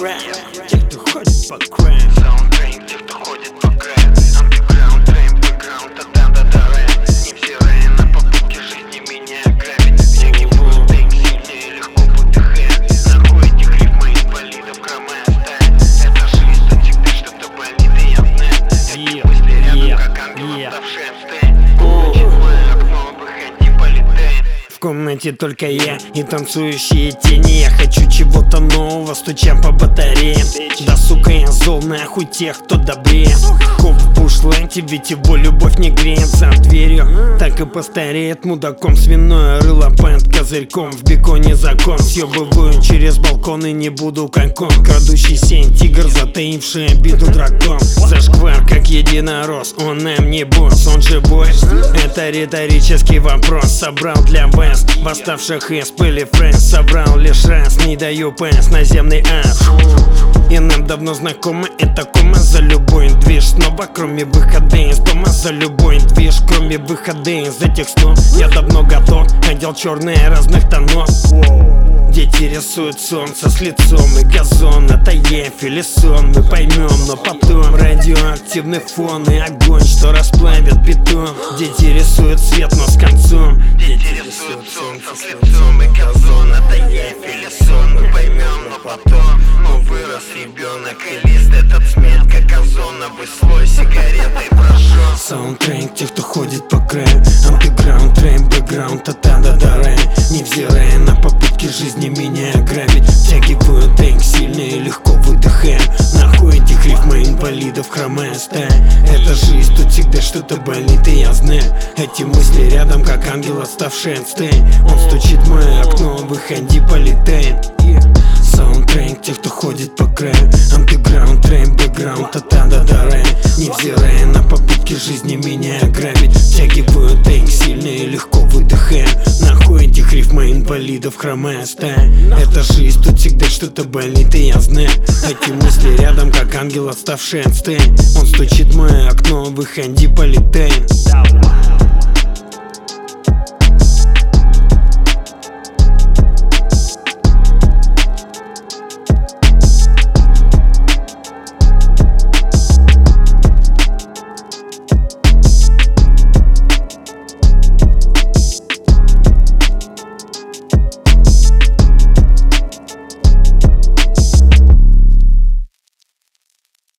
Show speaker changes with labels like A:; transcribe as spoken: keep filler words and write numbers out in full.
A: крэп, те, кто ходит по крэп.
B: Саундтрейн, те, кто ходит по крэп. Андеграунд, трэйн, бэкграунд, та-та-да-да рэп. Невзирая на попытки жизни меня грабить. Все гибают тейк сильнее, легко выдыхая. Находите рифмы инвалидов, хромая стая. Это жизнь, тут всегда что-то болит, и я знаю. Эти мысли рядом, как ангел, оставший отстань. Очень мое окно, выходи, полетай.
A: В комнате только я и танцующие тени. Я хочу чего-то нового, стучам по батареям. Да сука, я зол, нахуй тех, кто добрее. Коп в бушленте, ведь его любовь не греет за дверью. Так и постареет мудаком свиное рыло под козырьком. В беконе закон, съебываю через балкон и не буду коньком. Крадущийся тигр, затаивший обиду дракон. Зашквар, как единорос, он нам не босс, он же бой. Это риторический вопрос, собрал для вас восставших из пыли фрейс. Собрал лишь раз, не даю пэс, наземный ад. И нам давно знакомо это кома за любой движ. Снова кроме выхода из дома, за любой движ. Кроме выхода из этих снов, я давно готов. Одел черные разных тонов. Дети рисуют солнце с лицом и газон. Это еф или сон, мы поймем, но потом. Радиоактивный фон и огонь, что расплавит бетон. Дети рисуют свет, но с концом.
B: Дети рисуют солнце с лицом и газон. Это еф или сон, мы поймем, но потом. Но вырос ребенок и лист этот смет, как озоновый слой сигаретой прожжен.
A: Саундтрейн, те, кто ходит по краю. Андеграунд, трэйн, бэкграунд, та-та-да-да рэп. Невзирая на попытки жизни меня ограбить. Втягиваю тейк сильно и легко выдыхая. Нахуй этих рифмы инвалидов, хромая стая. Это жизнь, тут всегда что-то болит, и я знаю. Эти мысли рядом, как ангел, отставший от стаи. Он стучит в мое окно, выходи, полетаем. Саундтрейн, те, кто ходит по краю. Андеграунд, трэйн, бэкграунд, та-та-да-да рэп. Невзирая на попытки жизни меня ограбить. Втягиваю тейк сильно и легко выдыхая. Нахуй этих рифмы инвалидов, хромая стая. Это жизнь, тут всегда что-то болит, и я знаю. Эти мысли рядом, как ангел, отставший от стаи. Он стучит в мое окно, выходи, полетаем.